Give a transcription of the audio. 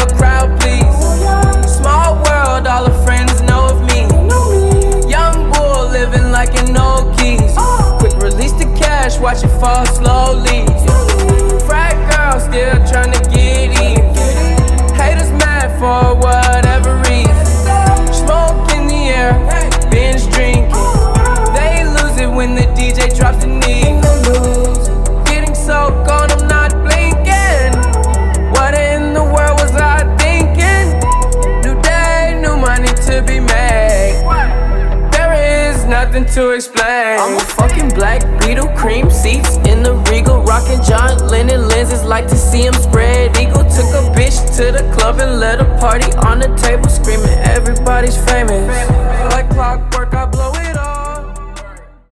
a crowd, please. Small world, all her friends know of me. Young bull living like an old keys. Quick release the cash, watch it fall slowly. Frat girl still tryna get in. Haters mad for whatever reason. Smoke in the air, binge drinking. They lose it when the DJ drops the knee. Getting so gone, I'm not blinking. What in the world was I thinking? New day, new money to be made. There is nothing to explain. I'm a fucking black Beetle, cream seats in the Regal, rockin' John Lennon lenses, like to see him spread eagle. Took a bitch to the club and let her party on